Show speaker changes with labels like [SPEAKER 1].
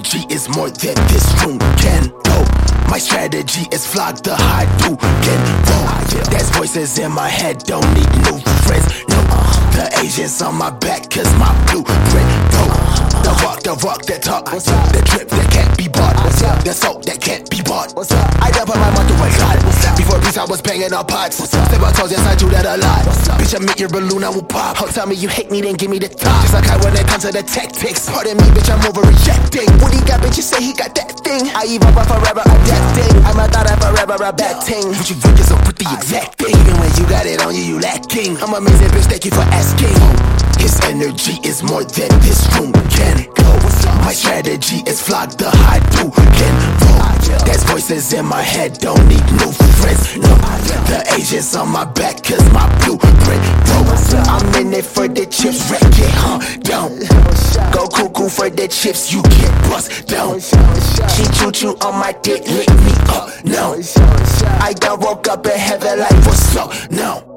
[SPEAKER 1] energy is more than this room can go. My strategy is flock the Hadouken. There's voices in my head, don't need new friends. No, the Asians on my back, cause my blueprint go. The walk, the talk, the trip that can't be bought. The soap that can't be bought. I done put my mouth through a lot. Before peace I was banging on pots. Step on toes, yes I do that a lot. Bitch, I make your balloon, I will pop. Oh, tell me you hate me, then give me the top. Just like I when it comes to the tactics. Pardon me, bitch, I'm overreacting. What he got, bitch, you say he got that thing. I evolve forever adapting. I'm a thought of forever a bad thing. What you think is up with the exact thing. Even when you got it on you, you lacking. I'm amazing, bitch, thank you for asking. His energy is more than this room can go. My strategy is flock the Hadouken. There's voices in my head, don't need new friends. No, the Asians on my back, cause my blueprint broke. I'm in it for the chips, wreck it, down. Go cuckoo for the chips, you get bust down. She choo-choo on my dick, lick me up, no. I done woke up in heaven like what's up, no.